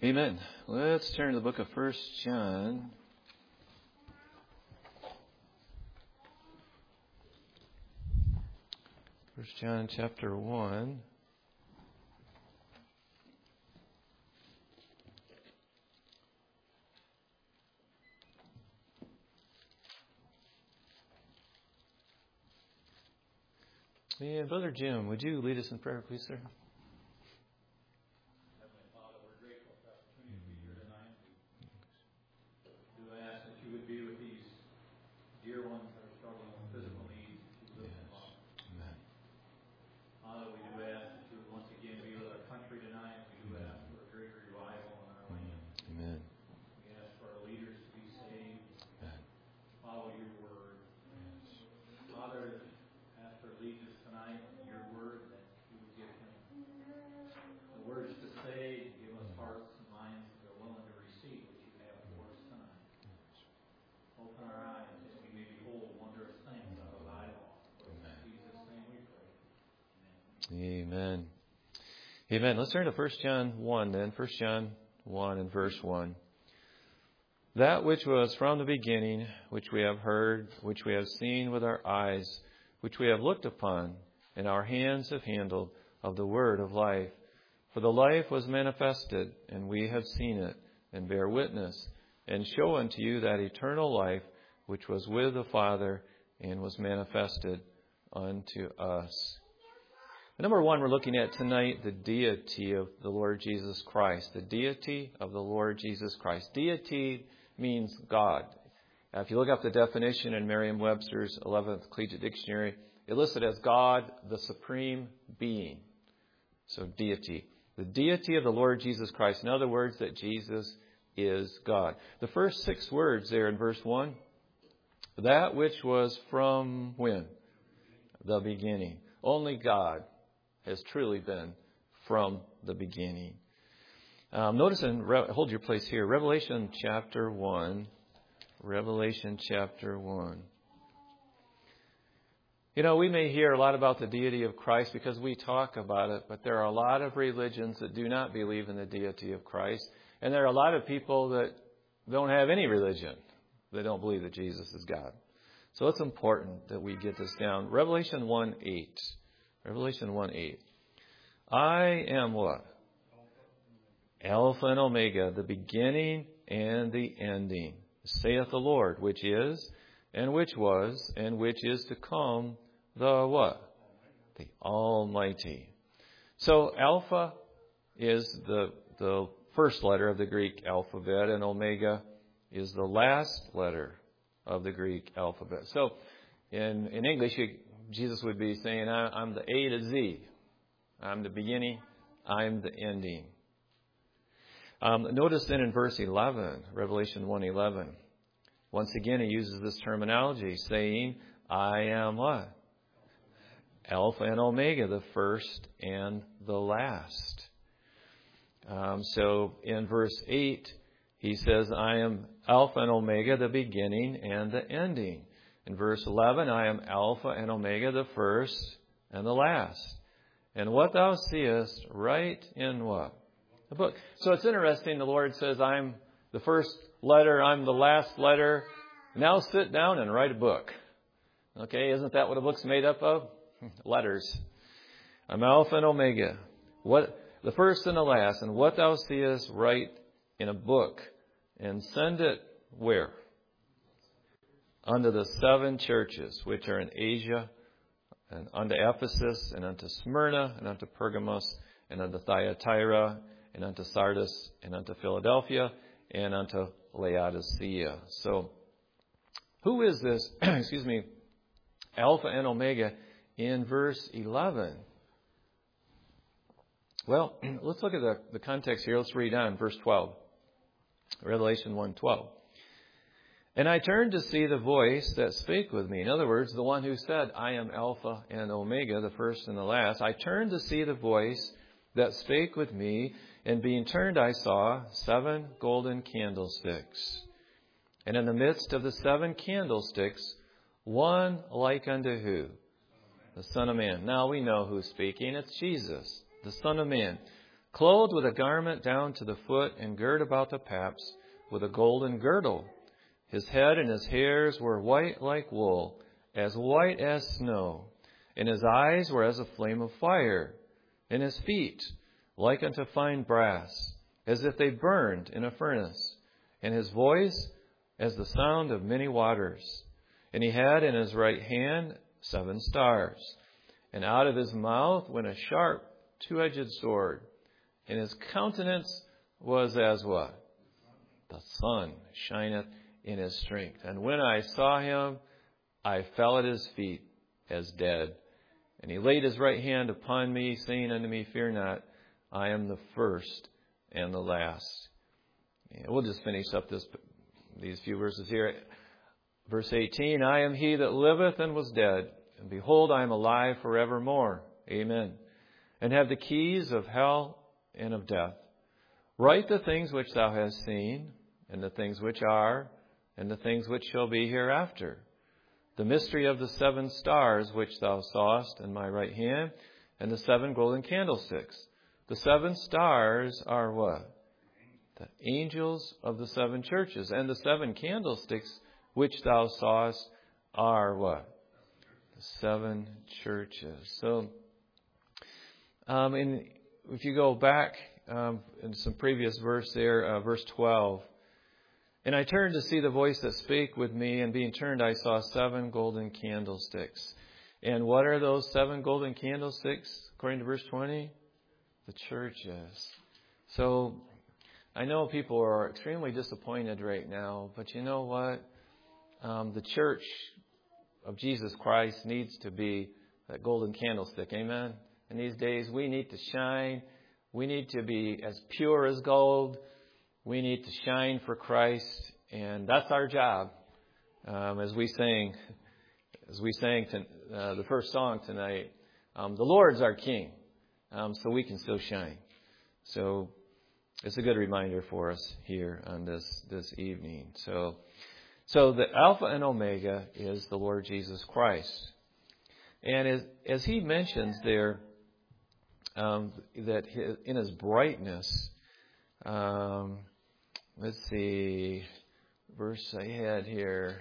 Amen. Let's turn to the book of 1 John. 1 John chapter 1. And Brother Jim, would you lead us in prayer, please, sir? Amen. Amen. Let's turn to 1 John 1 then. 1 John 1 and verse 1. That which was from the beginning, which we have heard, which we have seen with our eyes, which we have looked upon, and our hands have handled of the word of life. For the life was manifested, and we have seen it, and bear witness, and show unto you that eternal life, which was with the Father, and was manifested unto us. Number one, we're looking at tonight the deity of the Lord Jesus Christ. The deity of the Lord Jesus Christ. Deity means God. Now, if you look up the definition in Merriam-Webster's 11th Collegiate Dictionary, it lists it as God, the supreme being. So deity. The deity of the Lord Jesus Christ. In other words, that Jesus is God. The first 6 words there in verse 1. That which was from when? The beginning. Only God has truly been from the beginning. Notice hold your place here. Revelation chapter 1. Revelation chapter 1. You know, we may hear a lot about the deity of Christ because we talk about it, but there are a lot of religions that do not believe in the deity of Christ. And there are a lot of people that don't have any religion. They don't believe that Jesus is God. So it's important that we get this down. Revelation 1:8. Revelation 1:8. I am what? Alpha and Omega, the beginning and the ending, saith the Lord, which is, and which was, and which is to come, the what? The Almighty. So Alpha is the first letter of the Greek alphabet, and Omega is the last letter of the Greek alphabet. So in English, Jesus would be saying, I'm the A to Z. I'm the beginning. I'm the ending. Notice then in verse 11, Revelation 1:11. Once again, he uses this terminology, saying, I am what? Alpha and Omega, the first and the last. So in verse 8, he says, I am Alpha and Omega, the beginning and the ending. In verse 11, I am Alpha and Omega, the first and the last. And what thou seest, write in what? The book. So it's interesting. The Lord says, I'm the first letter, I'm the last letter. Now sit down and write a book. Okay, isn't that what a book's made up of? Letters. I'm Alpha and Omega. The first and the last. And what thou seest, write in a book. And send it where? Unto the 7 churches, which are in Asia, and unto Ephesus, and unto Smyrna, and unto Pergamos, and unto Thyatira, and unto Sardis, and unto Philadelphia, and unto Laodicea. So, who is this, Alpha and Omega in verse 11? Well, let's look at the context here. Let's read on, verse 12. Revelation 1:12. And I turned to see the voice that spake with me. In other words, the one who said, I am Alpha and Omega, the first and the last. I turned to see the voice that spake with me, and being turned I saw 7 golden candlesticks. And in the midst of the 7 candlesticks, one like unto who? The Son of Man. Now we know who's speaking. It's Jesus, the Son of Man. clothed with a garment down to the foot, and girt about the paps with a golden girdle. His head and his hairs were white like wool, as white as snow, and his eyes were as a flame of fire, and his feet like unto fine brass, as if they burned in a furnace, and his voice as the sound of many waters. And he had in his right hand 7 stars, and out of his mouth went a sharp, 2-edged sword, and his countenance was as what? The sun shineth in his strength. And when I saw him, I fell at his feet as dead. And he laid his right hand upon me, saying unto me, Fear not, I am the first and the last. And we'll just finish up these few verses here. Verse 18, I am he that liveth and was dead, and behold, I am alive forevermore. Amen. And have the keys of hell and of death. Write the things which thou hast seen, and the things which are, and the things which shall be hereafter. The mystery of the 7 stars which thou sawest in my right hand, and the 7 golden candlesticks. The 7 stars are what? The angels of the 7 churches. And the 7 candlesticks which thou sawest are what? The 7 churches. So, if you go back in some previous verse there, verse 12. And I turned to see the voice that spake with me, and being turned I saw 7 golden candlesticks. And what are those 7 golden candlesticks, according to verse 20? The churches. So, I know people are extremely disappointed right now, but you know what? The church of Jesus Christ needs to be that golden candlestick. Amen? In these days, we need to shine. We need to be as pure as gold. We need to shine for Christ, and that's our job. As we sang the first song tonight, the Lord's our King, so we can still shine. So it's a good reminder for us here on this evening. So the Alpha and Omega is the Lord Jesus Christ, and as he mentions there that in his brightness. Let's see, verse I had here.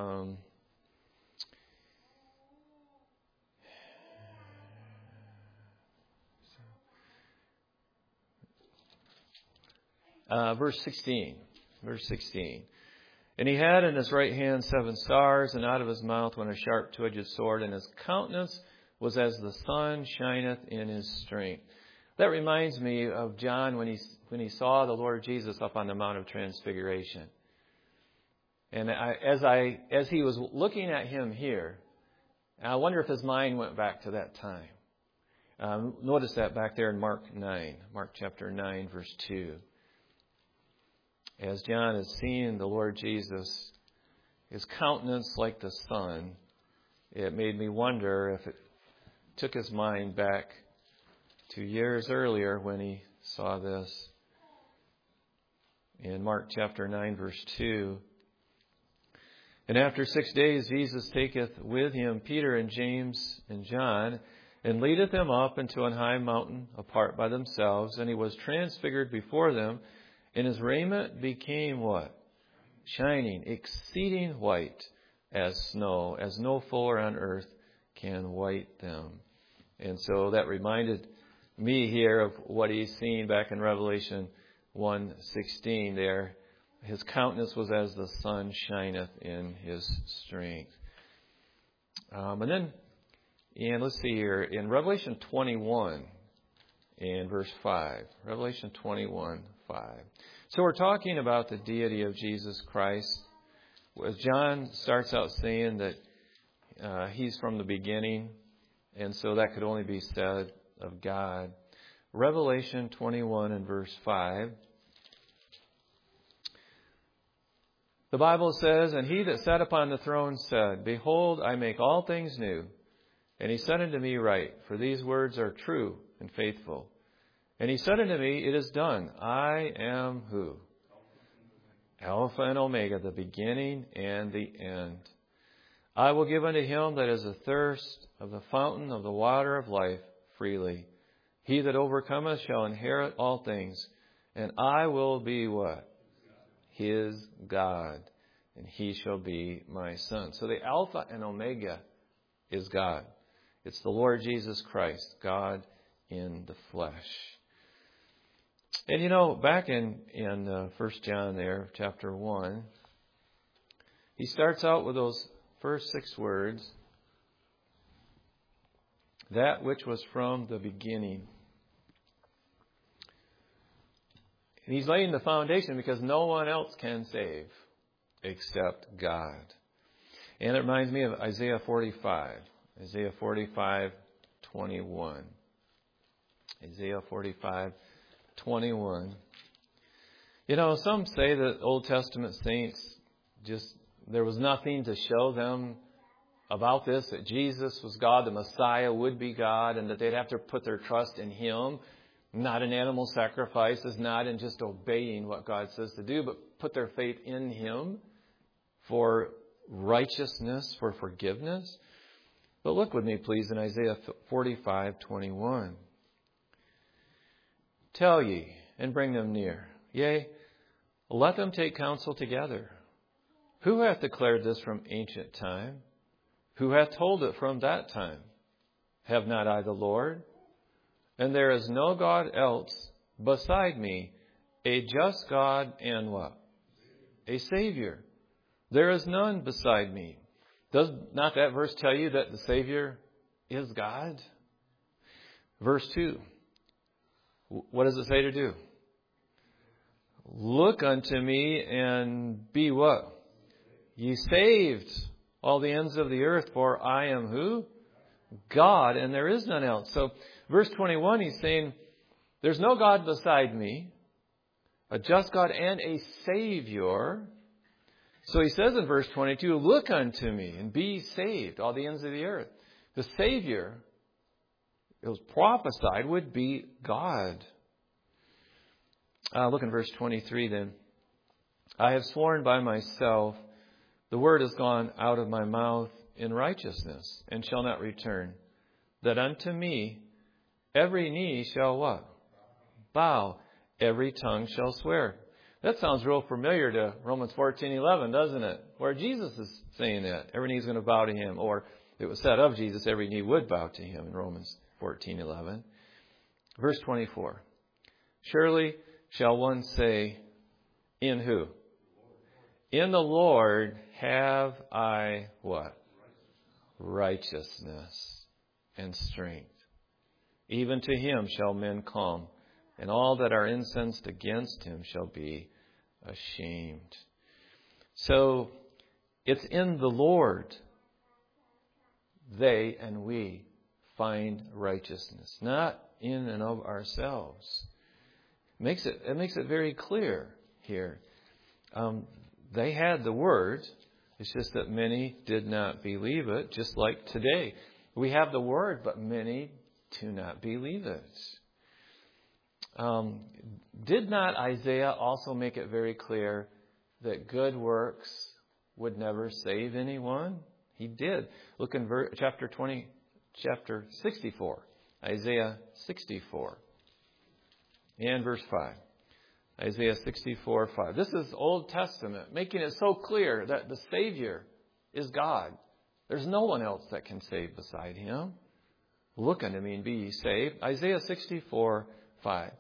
Verse 16. And he had in his right hand 7 stars, and out of his mouth went a sharp 2-edged sword, and his countenance was as the sun shineth in his strength. That reminds me of John when he saw the Lord Jesus up on the Mount of Transfiguration. And as he was looking at him here, I wonder if his mind went back to that time. Notice that back there in Mark chapter 9, verse 2. As John is seeing the Lord Jesus, his countenance like the sun, it made me wonder if it took his mind back 2 years earlier when he saw this. In Mark chapter 9, verse 2. And after 6 days Jesus taketh with him Peter and James and John, and leadeth them up into an high mountain apart by themselves. And he was transfigured before them, and his raiment became what? Shining, exceeding white as snow, as no fuller on earth can white them. And so that reminded me here of what he's seen back in Revelation 1:16 there. His countenance was as the sun shineth in his strength. And let's see here, in Revelation 21 in verse 5. Revelation 21:5. So we're talking about the deity of Jesus Christ. As John starts out saying that he's from the beginning, and so that could only be said of God. Revelation 21 and verse 5. The Bible says, And he that sat upon the throne said, Behold, I make all things new. And he said unto me, Write, for these words are true and faithful. And he said unto me, It is done. I am who? Alpha and Omega, the beginning and the end. I will give unto him that is athirst of the fountain of the water of life freely. He that overcometh shall inherit all things, and I will be what? His God, and he shall be my son. So the Alpha and Omega is God. It's the Lord Jesus Christ, God in the flesh. And back in 1 John there, chapter 1, he starts out with those first 6 words, that which was from the beginning. And he's laying the foundation because no one else can save except God. And it reminds me of Isaiah 45. Isaiah 45:21. Isaiah 45:21. Some say that Old Testament saints there was nothing to show them about this, that Jesus was God, the Messiah would be God, and that they'd have to put their trust in Him, not in animal sacrifices, not in just obeying what God says to do, but put their faith in Him for righteousness, for forgiveness. But look with me, please, in Isaiah 45:21. Tell ye, and bring them near. Yea, let them take counsel together. Who hath declared this from ancient time? Who hath told it from that time? Have not I the Lord? And there is no God else beside me, a just God and what? A Savior. There is none beside me. Does not that verse tell you that the Savior is God? Verse 2. What does it say to do? Look unto me and be what? Ye saved, all the ends of the earth, for I am who? God, and there is none else. So, verse 21, he's saying, there's no God beside me, a just God and a Savior. So he says in verse 22, look unto me and be saved, all the ends of the earth. The Savior, it was prophesied, would be God. Look in verse 23 then. I have sworn by myself, the word is gone out of my mouth in righteousness, and shall not return, that unto me every knee shall what? Bow. Every tongue shall swear. That sounds real familiar to Romans 14:11, doesn't it? Where Jesus is saying that. Every knee is going to bow to Him. Or it was said of Jesus, every knee would bow to Him in Romans 14:11. Verse 24. Surely shall one say, in who? In the Lord have I what? Righteousness and strength. Even to Him shall men come, and all that are incensed against Him shall be ashamed. So, it's in the Lord they and we find righteousness, not in and of ourselves. It makes it very clear here. They had the Word. It's just that many did not believe it, just like today. We have the Word, but many do not believe it. Did not Isaiah also make it very clear that good works would never save anyone? He did. Look in chapter 64, Isaiah 64, and verse 5. Isaiah 64:5. This is Old Testament, making it so clear that the Savior is God. There's no one else that can save beside Him. Look unto me and be ye saved. Isaiah 64:5.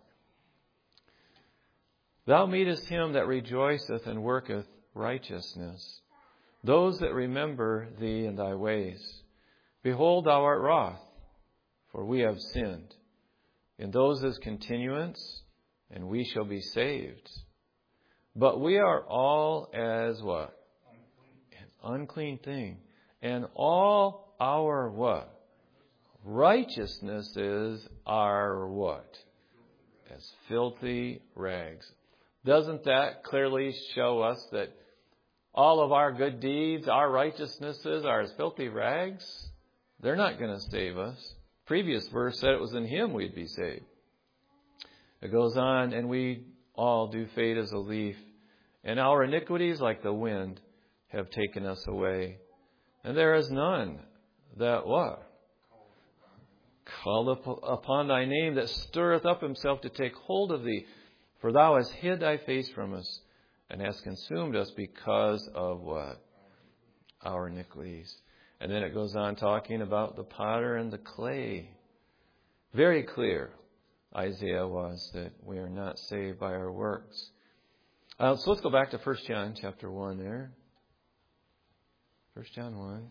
Thou meetest him that rejoiceth and worketh righteousness, those that remember thee in thy ways. Behold, thou art wroth, for we have sinned. In those is continuance, and we shall be saved. But we are all as what? An unclean thing. And all our what? Righteousness is our what? As filthy rags. Doesn't that clearly show us that all of our good deeds, our righteousnesses are as filthy rags? They're not going to save us. Previous verse said it was in Him we'd be saved. It goes on, and we all do fade as a leaf, and our iniquities like the wind have taken us away. And there is none that what? called upon thy name, that stirreth up himself to take hold of thee. For thou hast hid thy face from us, and hast consumed us because of what? Our iniquities. And then it goes on talking about the potter and the clay. Very clear, Isaiah was, that we are not saved by our works. So let's go back to 1 John chapter 1 there. 1 John 1.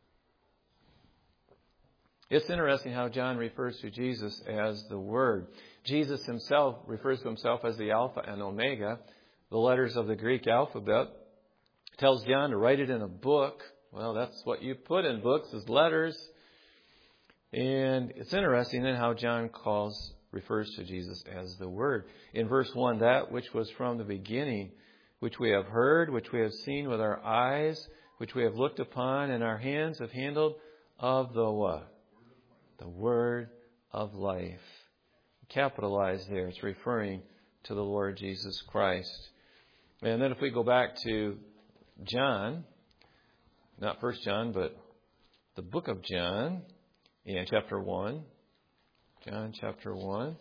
It's interesting how John refers to Jesus as the Word. Jesus himself refers to himself as the Alpha and Omega, the letters of the Greek alphabet. Tells John to write it in a book. Well, that's what you put in books, is letters. And it's interesting then how John refers to Jesus as the Word. In verse 1, that which was from the beginning, which we have heard, which we have seen with our eyes, which we have looked upon, and our hands have handled of the what? The Word of life. Capitalized there. It's referring to the Lord Jesus Christ. And then if we go back to John, not 1 John, but the book of John, in chapter 1. John chapter 1.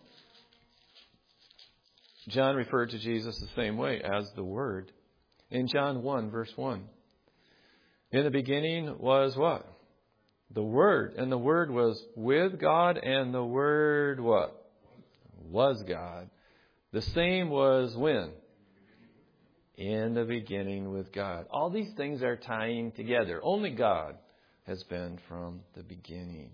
John referred to Jesus the same way, as the Word. In John 1, verse 1. In the beginning was what? The Word. And the Word was with God, and the Word what? Was God. The same was when? In the beginning with God. All these things are tying together. Only God has been from the beginning.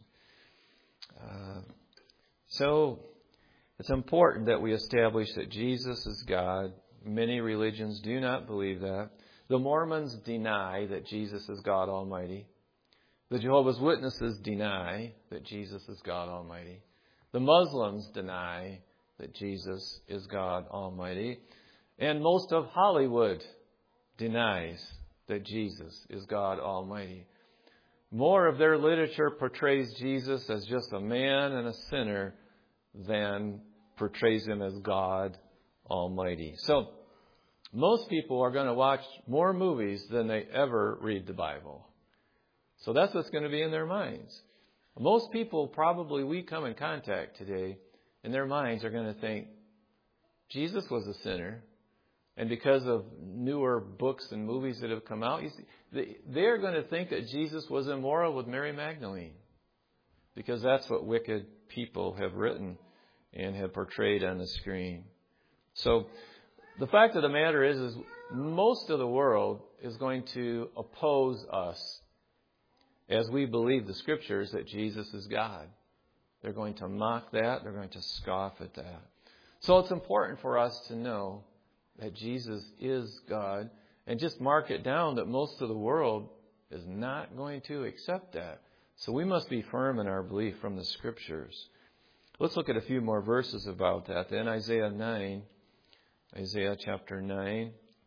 So it's important that we establish that Jesus is God. Many religions do not believe that. The Mormons deny that Jesus is God Almighty. The Jehovah's Witnesses deny that Jesus is God Almighty. The Muslims deny that Jesus is God Almighty. And most of Hollywood denies that Jesus is God Almighty. More of their literature portrays Jesus as just a man and a sinner than portrays him as God Almighty. So, most people are going to watch more movies than they ever read the Bible. So that's what's going to be in their minds. Most people probably we come in contact today, in their minds are going to think, Jesus was a sinner. And because of newer books and movies that have come out, they're going to think that Jesus was immoral with Mary Magdalene. Because that's what wicked people have written and have portrayed on the screen. So the fact of the matter is most of the world is going to oppose us as we believe the Scriptures that Jesus is God. They're going to mock that. They're going to scoff at that. So it's important for us to know that Jesus is God, and just mark it down that most of the world is not going to accept that. So we must be firm in our belief from the Scriptures. Let's look at a few more verses about that. Then Isaiah chapter 9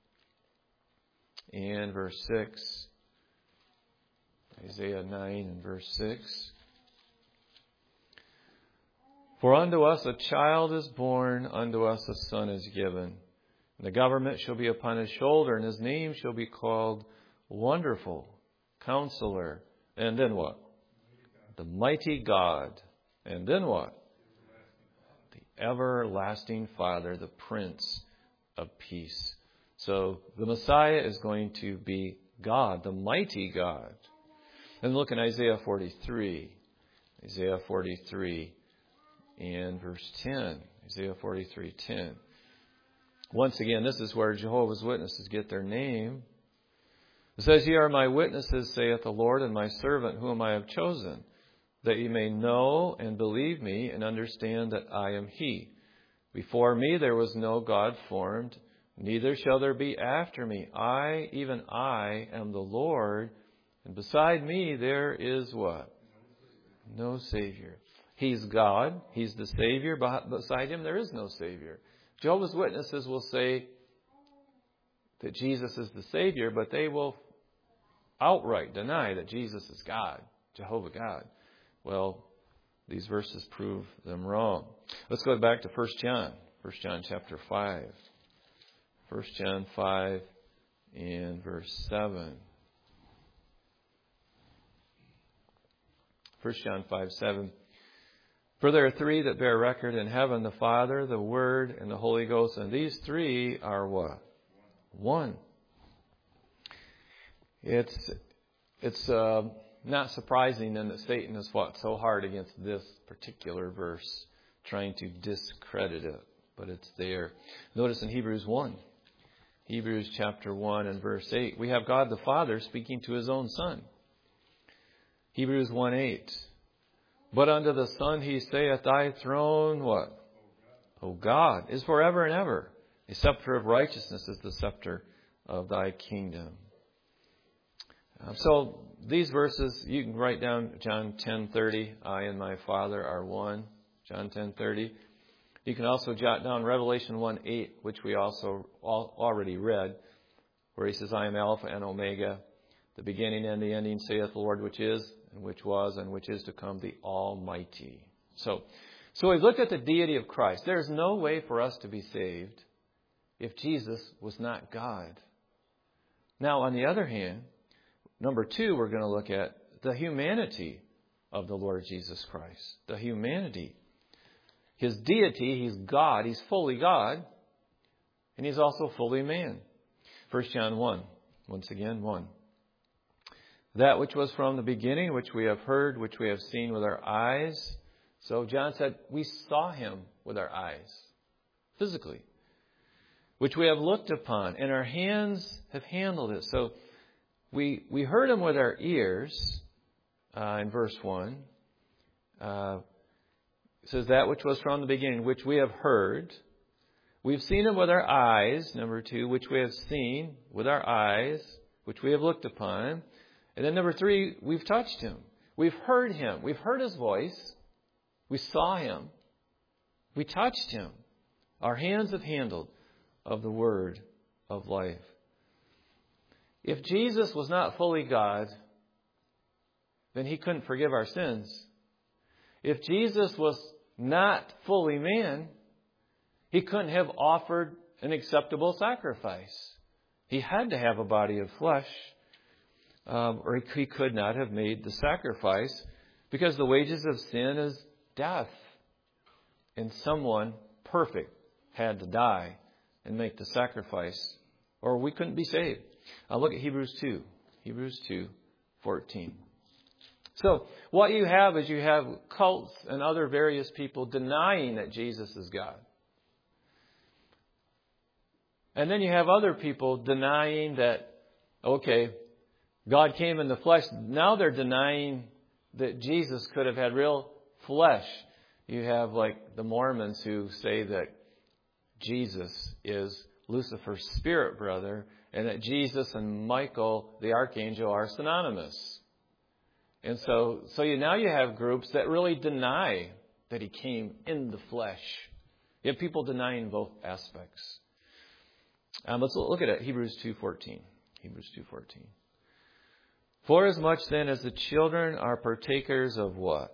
and verse 6. Isaiah 9 and verse 6. For unto us a child is born, unto us a son is given. And the government shall be upon his shoulder, and his name shall be called Wonderful, Counselor. And then what? The Mighty God. And then what? The Everlasting Father, the Prince of Peace. So the Messiah is going to be God, the Mighty God. And look in Isaiah 43. Isaiah 43 and verse 10. Isaiah 43:10. Once again, this is where Jehovah's Witnesses get their name. It says, Ye are my witnesses, saith the Lord, and my servant whom I have chosen, that ye may know and believe me and understand that I am He. Before me there was no God formed, neither shall there be after me. I, even I, am the Lord, and beside me there is what? No Savior. He's God. He's the Savior. Beside Him there is no Savior. Jehovah's Witnesses will say that Jesus is the Savior, but they will outright deny that Jesus is God, Jehovah God. Well, these verses prove them wrong. Let's go back to 1 John. 1 John chapter 5. 1 John 5 and verse 7. 1 John 5:7. For there are three that bear record in heaven, the Father, the Word, and the Holy Ghost. And these three are what? One. It's not surprising then that Satan has fought so hard against this particular verse, trying to discredit it. But it's there. Notice in Hebrews 1. Hebrews chapter 1 and verse 8. We have God the Father speaking to His own Son. Hebrews 1:8. But unto the Son He saith, Thy throne, what? O God, is forever and ever. A scepter of righteousness is the scepter of Thy kingdom. So these verses, you can write down John 10:30. I and my Father are one. John 10:30. You can also jot down Revelation 1:8, which we also already read, where He says, I am Alpha and Omega, the beginning and the ending, saith the Lord, which is, and which was, and which is to come, the Almighty. So we've looked at the deity of Christ. There's no way for us to be saved if Jesus was not God. Now, on the other hand, number 2, we're going to look at the humanity of the Lord Jesus Christ. The humanity. His deity, He's God. He's fully God. And He's also fully man. 1 John 1. Once again, 1. That which was from the beginning, which we have heard, which we have seen with our eyes. So John said, we saw Him with our eyes. Physically. Which we have looked upon. And our hands have handled it. So we heard Him with our ears. In verse 1. It says that which was from the beginning, which we have heard. We've seen Him with our eyes. Number 2, which we have seen with our eyes, which we have looked upon. And then number 3, we've touched Him. We've heard Him. We've heard His voice. We saw Him. We touched Him. Our hands have handled of the word of life. If Jesus was not fully God, then He couldn't forgive our sins. If Jesus was not fully man, He couldn't have offered an acceptable sacrifice. He had to have a body of flesh, or He could not have made the sacrifice, because the wages of sin is death. And someone perfect had to die and make the sacrifice, or we couldn't be saved. Look at Hebrews 2. Hebrews 2:14. So what you have is you have cults and other various people denying that Jesus is God. And then you have other people denying that, okay, God came in the flesh. Now they're denying that Jesus could have had real flesh. You have like the Mormons who say that Jesus is Lucifer's spirit brother, and that Jesus and Michael, the archangel, are synonymous. And so now you have groups that really deny that He came in the flesh. You have people denying both aspects. Let's look at it. Hebrews 2:14. Hebrews 2:14. For as much then as the children are partakers of what?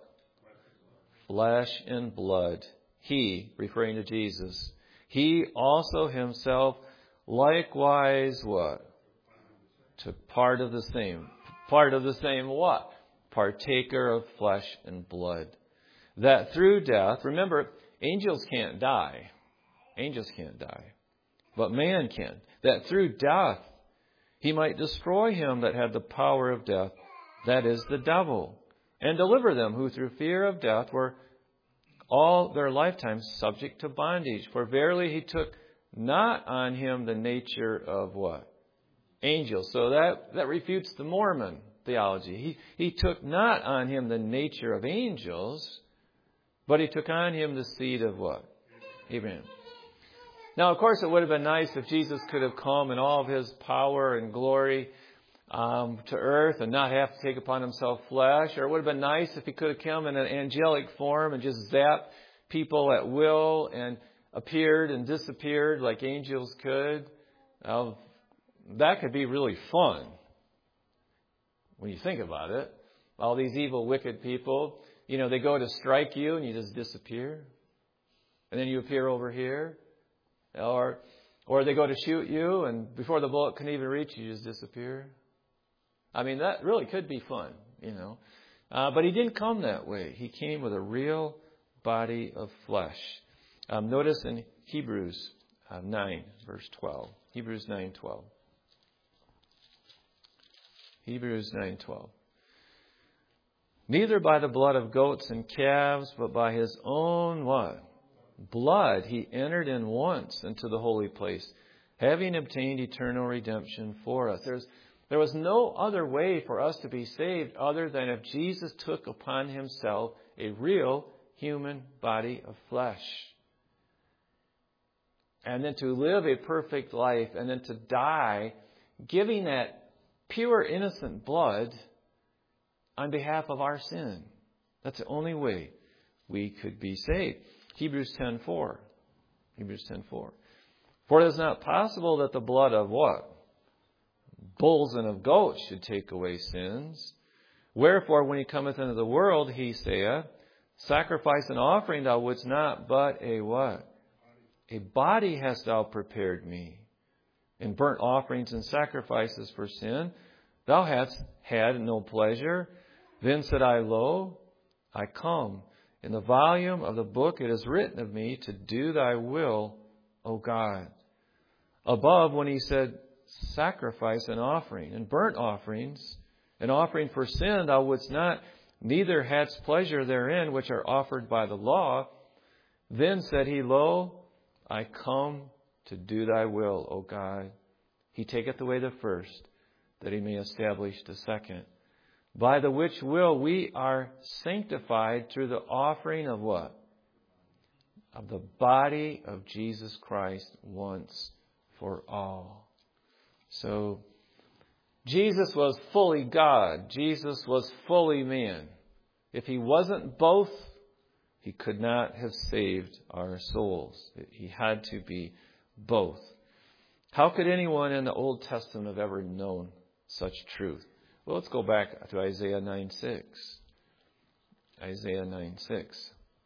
Flesh and blood. He, referring to Jesus, He also Himself likewise what? Took part of the same. Part of the same what? Partaker of flesh and blood. That through death, remember, angels can't die. Angels can't die. But man can. That through death, He might destroy him that had the power of death, that is the devil, and deliver them who through fear of death were all their lifetime subject to bondage. For verily He took not on Him the nature of what? Angels. So that refutes the Mormon theology. He took not on Him the nature of angels, but He took on Him the seed of what? Abraham. Now, of course, it would have been nice if Jesus could have come in all of His power and glory to earth and not have to take upon Himself flesh. Or it would have been nice if He could have come in an angelic form and just zapped people at will and appeared and disappeared like angels could. That could be really fun when you think about it. All these evil, wicked people, they go to strike you and you just disappear. And then you appear over here. Or they go to shoot you and before the bullet can even reach you, just disappear. I mean, that really could be fun, But He didn't come that way. He came with a real body of flesh. Notice in Hebrews 9, verse 12. Hebrews 9:12. Hebrews 9:12. Neither by the blood of goats and calves, but by his own what? Blood he entered in once into the holy place, having obtained eternal redemption for us. There was no other way for us to be saved other than if Jesus took upon himself a real human body of flesh. And then to live a perfect life, and then to die, giving that pure, innocent blood on behalf of our sin. That's the only way we could be saved. Hebrews 10:4. Hebrews 10:4. For it is not possible that the blood of what? Bulls and of goats should take away sins. Wherefore, when he cometh into the world, he saith, Sacrifice and offering thou wouldst not, but a what? A body hast thou prepared me. In burnt offerings and sacrifices for sin, thou hast had no pleasure. Then said I, Lo, I come. In the volume of the book it is written of me to do thy will, O God. Above, when he said, Sacrifice and offering, and burnt offerings, and offering for sin thou wouldst not, neither hadst pleasure therein, which are offered by the law. Then said he, Lo, I come to do thy will, O God. He taketh away the first, that he may establish the second. By the which will we are sanctified through the offering of what? Of the body of Jesus Christ once for all. So, Jesus was fully God. Jesus was fully man. If he wasn't both, he could not have saved our souls. He had to be both. How could anyone in the Old Testament have ever known such truth? Well, let's go back to Isaiah 9:6. Isaiah 9:6.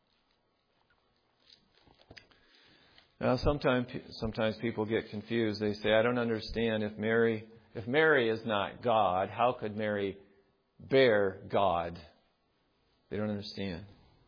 Now, sometimes people get confused. They say, I don't understand if Mary is not God, how could Mary bear God? They don't understand.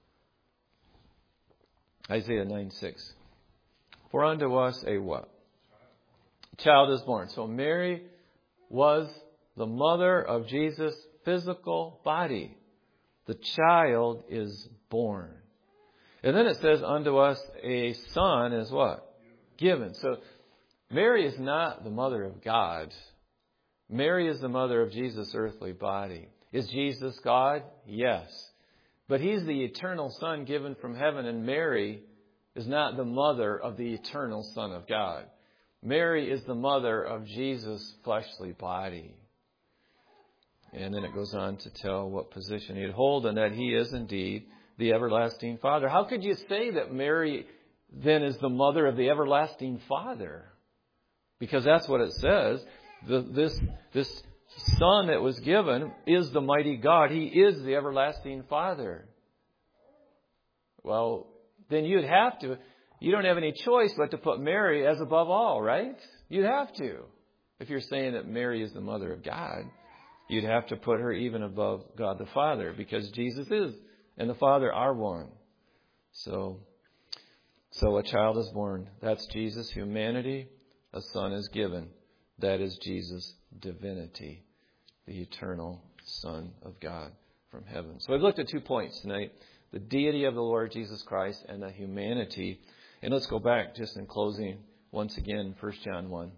Isaiah 9:6. For unto us a what? Child is born. So Mary was the mother of Jesus' physical body. The child is born. And then it says, unto us a son is what? Given. So Mary is not the mother of God. Mary is the mother of Jesus' earthly body. Is Jesus God? Yes. But he's the eternal Son given from heaven, and Mary is not the mother of the eternal Son of God. Mary is the mother of Jesus' fleshly body. And then it goes on to tell what position he'd hold, and that he is indeed the everlasting Father. How could you say that Mary then is the mother of the everlasting Father? Because that's what it says. This Son that was given is the mighty God. He is the everlasting Father. Well, then you don't have any choice but to put Mary as above all, right? You'd have to. If you're saying that Mary is the mother of God, you'd have to put her even above God the Father, because Jesus is and the Father are one. So a child is born. That's Jesus' humanity. A son is given. That is Jesus' divinity, the eternal Son of God from heaven. So we've looked at 2 points tonight: the deity of the Lord Jesus Christ and the humanity. And let's go back just in closing once again, 1 John 1.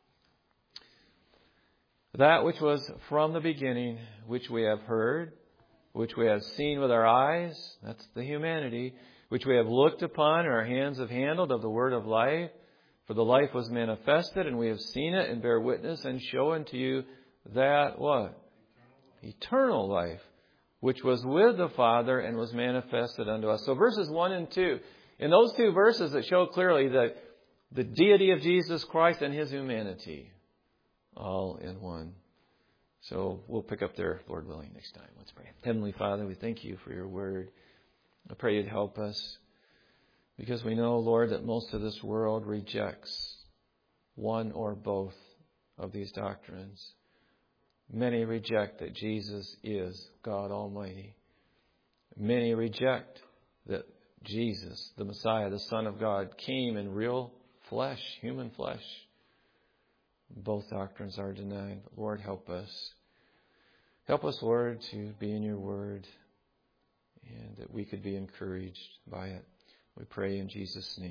That which was from the beginning, which we have heard, which we have seen with our eyes, that's the humanity, which we have looked upon and our hands have handled of the word of life. For the life was manifested, and we have seen it and bear witness and show unto you that what? Eternal life, which was with the Father and was manifested unto us. So verses 1 and 2. In those 2 verses, it show clearly that the deity of Jesus Christ and his humanity, all in one. So we'll pick up there, Lord willing, next time. Let's pray. Heavenly Father, we thank you for your word. I pray you'd help us, because we know, Lord, that most of this world rejects one or both of these doctrines. Many reject that Jesus is God Almighty. Many reject that Jesus, the Messiah, the Son of God, came in real flesh, human flesh. Both doctrines are denied. Lord, help us. Help us, Lord, to be in your word and that we could be encouraged by it. We pray in Jesus' name.